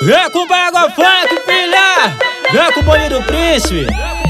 Vem com o água funk, filha! Vem com o bolinho do príncipe!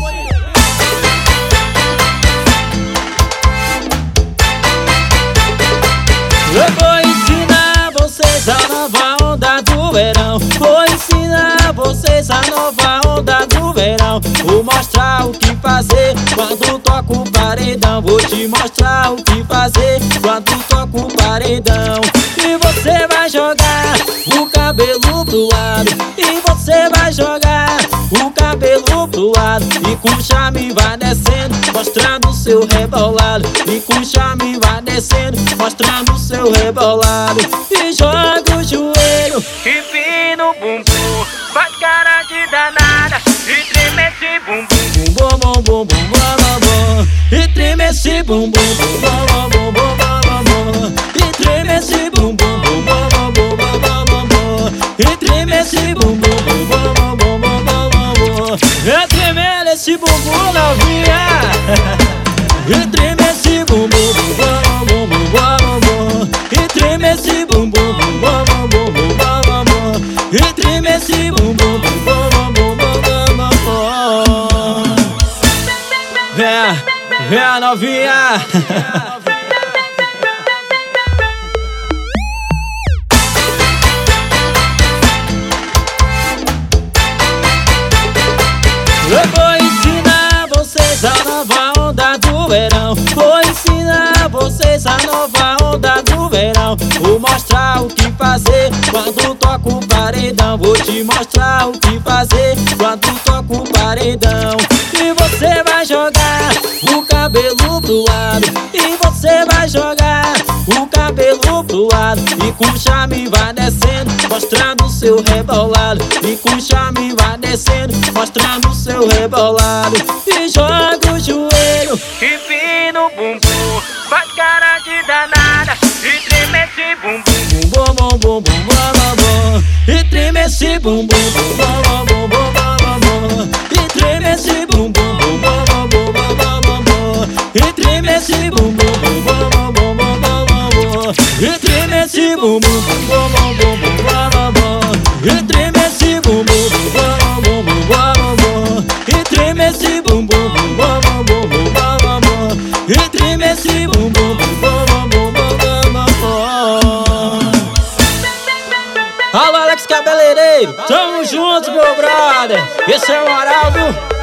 Eu vou ensinar vocês a nova onda do verão. Vou ensinar vocês a nova onda do verão. Vou mostrar o que fazer quando toco o paredão. Vou te mostrar o que fazer quando toco o paredão. E você vai jogar o cabelo pro lado. E você vai jogar o cabelo pro lado. E com charme vai descendo, mostrando o seu rebolado. E com charme vai descendo, mostrando o seu rebolado. E joga o joelho, empina o bumbum, faz cara de danada e treme esse bumbum. bum bum bum bum bum bum. E treme esse bumbum, bum bum bum bum bum. E treme esse bumbum, bum bum bum bum bum. E treme esse bumbum, bum bum bum bum. E treme esse bumbum, novinha. E treme esse bumbum, bum bum bum bum. E treme esse bumbum, bum bum bum bum. E treme esse bumbum, bum bum bum. Vem novinha. Eu vou ensinar vocês a nova onda do verão. Vou ensinar vocês a nova onda do verão. Vou mostrar o que fazer quando toco o paredão. Vou te mostrar o que fazer quando toco o paredão. E você vai jogar o cabelo pro lado. E você vai jogar o cabelo pro lado. E com charme vai descendo, mostrando o seu rebolado. E com charme vai descendo, mostrando o seu rebolado. E joga o joelho, empina o bumbum, faz cara de danada e treme esse bumbum. bum bum bum bum bum bum. E treme esse bumbum, bum bum bum bum bum. E treme esse bumbum, bum bum bum bum bum. E treme esse bumbum, bum bum bum bum. E treme esse bumbum, bum bum bum bum. E treme esse bumbum, bum bum bum. E treme esse bumbum, bum bum bum. E treme esse bumbum, bum bum bum. Alô, Alex Cabeleireiro, tamo junto, meu brother. Esse é o Araldo.